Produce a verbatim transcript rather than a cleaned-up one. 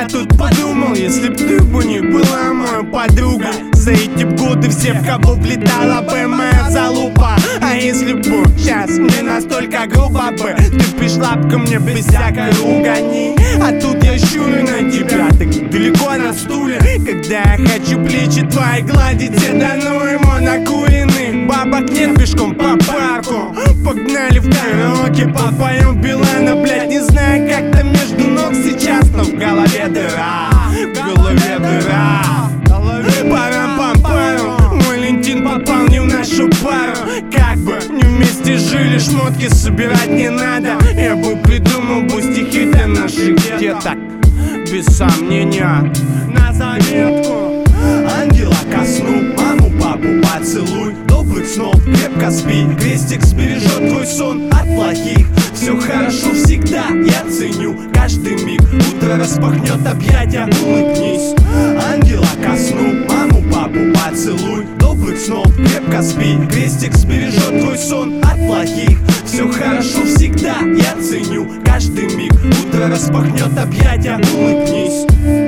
Я тут подумал, если б ты бы не была моей подругой, за эти годы все, в кого влетала бы моя залупа. А если бы сейчас не настолько грубо бы, ты пришла б ко мне без всякой ругани. А тут я щурю на тебя, так далеко на стуле, когда я хочу плечи твои гладить. Все до ему накуренных бабок нет, пешком по парку погнали в караоке, попоем Билана, блять, не знаю, как там между ног сейчас, но в голове дыра, в голове дыра. Парам-пам-пару, мой Лентин попал не в нашу пару. Как бы не вместе жили, шмотки собирать не надо. Я бы придумал бы стихи для наших деток, без сомнения, на заметку. Ангела ко сну, маму, папу поцелуй. Добрых снов, крепко спи, крестик сбережет твой сон от плохих. Все хорошо всегда, я ценю каждый миг. Утро распахнет объятия, улыбнись. Ангела ко сну, маму, папу поцелуй. Добрых снов, крепко спи, крестик сбережет твой сон от плохих. Все хорошо всегда, я ценю каждый миг. Утро распахнет объятия, улыбнись.